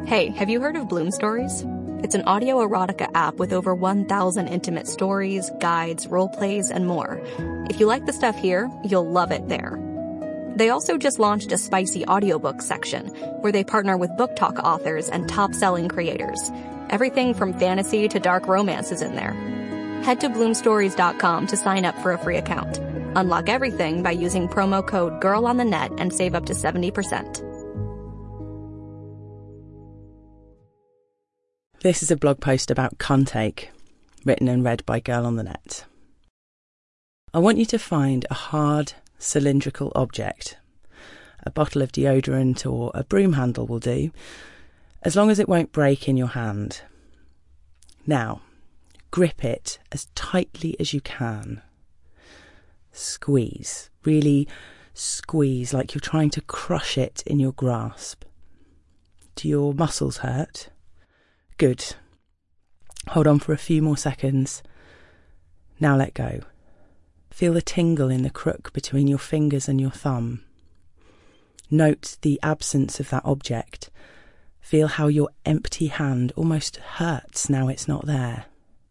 Hey, have you heard of Bloom Stories? It's an audio erotica app with over 1,000 intimate stories, guides, role plays, and more. If you like the stuff here, you'll love it there. They also just launched a spicy audiobook section where they partner with book talk authors and top-selling creators. Everything from fantasy to dark romance is in there. Head to bloomstories.com to sign up for a free account. Unlock everything by using promo code GIRLONTHENET and save up to 70%. This is a blog post about cuntake, written and read by Girl on the Net. I want you to find a hard, cylindrical object. A bottle of deodorant or a broom handle will do, as long as it won't break in your hand. Now, grip it as tightly as you can. Squeeze, really squeeze like you're trying to crush it in your grasp. Do your muscles hurt? Good. Hold on for a few more seconds. Now let go. Feel the tingle in the crook between your fingers and your thumb. Note the absence of that object. Feel how your empty hand almost hurts now it's not there.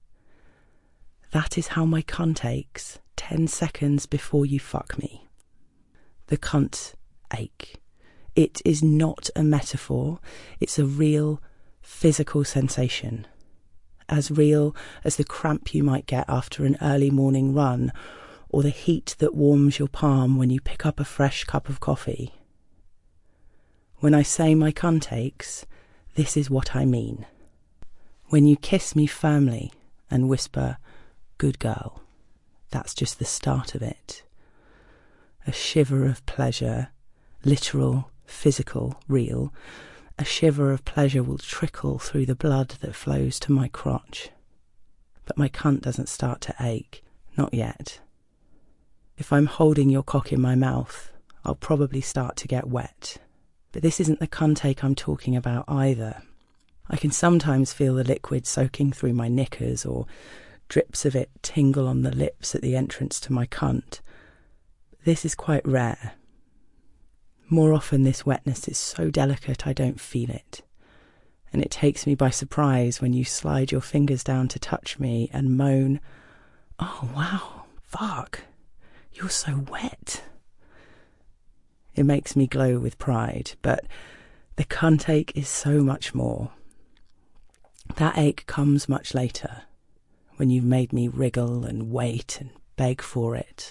That is how my cunt aches 10 seconds before you fuck me. The cunt ache. It is not a metaphor. It's a real physical sensation, as real as the cramp you might get after an early morning run or the heat that warms your palm when you pick up a fresh cup of coffee. When I say my cunt aches, this is what I mean. When you kiss me firmly and whisper, "Good girl," that's just the start of it. A shiver of pleasure, literal, physical, real. A shiver of pleasure will trickle through the blood that flows to my crotch. But my cunt doesn't start to ache. Not yet. If I'm holding your cock in my mouth, I'll probably start to get wet. But this isn't the cunt ache I'm talking about either. I can sometimes feel the liquid soaking through my knickers or drips of it tingle on the lips at the entrance to my cunt. This is quite rare. More often this wetness is so delicate I don't feel it. And it takes me by surprise when you slide your fingers down to touch me and moan, "Oh wow, fuck, you're so wet." It makes me glow with pride, but the cunt ache is so much more. That ache comes much later, when you've made me wriggle and wait and beg for it.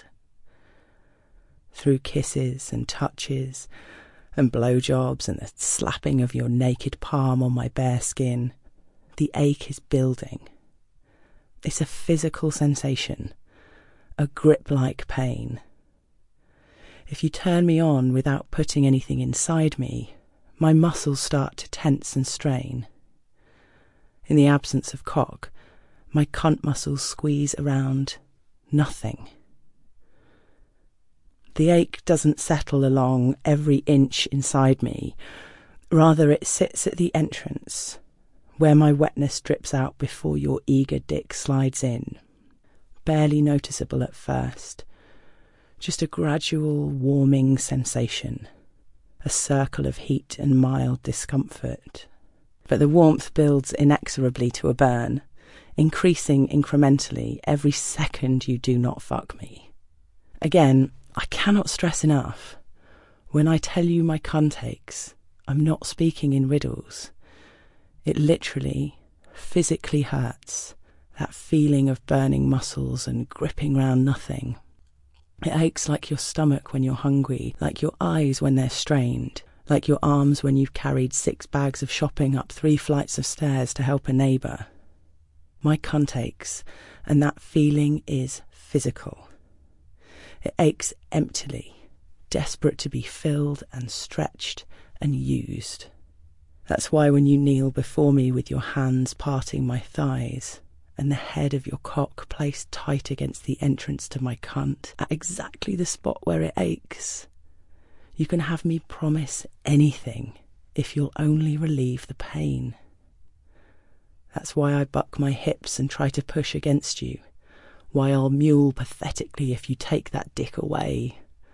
Through kisses and touches and blowjobs and the slapping of your naked palm on my bare skin, the ache is building. It's a physical sensation, a grip-like pain. If you turn me on without putting anything inside me, my muscles start to tense and strain. In the absence of cock, my cunt muscles squeeze around nothing. The ache doesn't settle along every inch inside me. Rather, it sits at the entrance, where my wetness drips out before your eager dick slides in. Barely noticeable at first. Just a gradual warming sensation. A circle of heat and mild discomfort. But the warmth builds inexorably to a burn, increasing incrementally every second you do not fuck me. Again, I cannot stress enough, when I tell you my cunt aches, I'm not speaking in riddles. It literally, physically hurts, that feeling of burning muscles and gripping round nothing. It aches like your stomach when you're hungry, like your eyes when they're strained, like your arms when you've carried 6 bags of shopping up 3 flights of stairs to help a neighbour. My cunt aches, and that feeling is physical. It aches emptily, desperate to be filled and stretched and used. That's why when you kneel before me with your hands parting my thighs and the head of your cock placed tight against the entrance to my cunt at exactly the spot where it aches, you can have me promise anything if you'll only relieve the pain. That's why I buck my hips and try to push against you, why I'll mule pathetically if you take that dick away,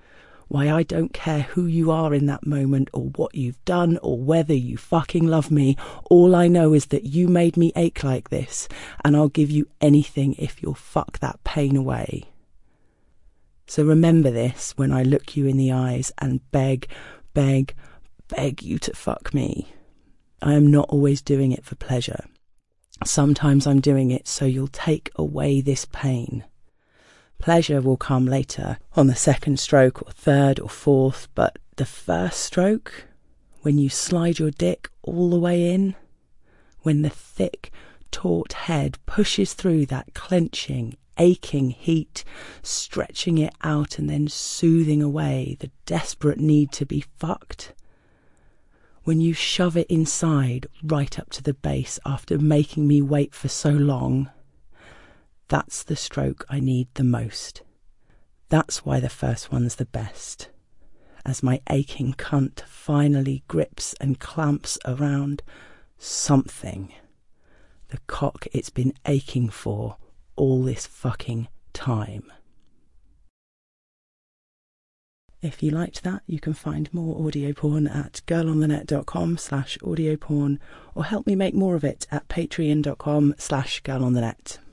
why I don't care who you are in that moment or what you've done or whether you fucking love me. All I know is that you made me ache like this, and I'll give you anything if you'll fuck that pain away. So remember this when I look you in the eyes and beg you to fuck me. I am not always doing it for pleasure. Sometimes I'm doing it so you'll take away this pain. Pleasure will come later, on the second stroke or third or fourth, but the first stroke, when you slide your dick all the way in, when the thick, taut head pushes through that clenching, aching heat, stretching it out and then soothing away the desperate need to be fucked, when you shove it inside right up to the base after making me wait for so long, that's the stroke I need the most. That's why the first one's the best. As my aching cunt finally grips and clamps around something, the cock it's been aching for all this fucking time. If you liked that, you can find more audio porn at girlonthenet.com/audio porn, or help me make more of it at patreon.com/girlonthenet.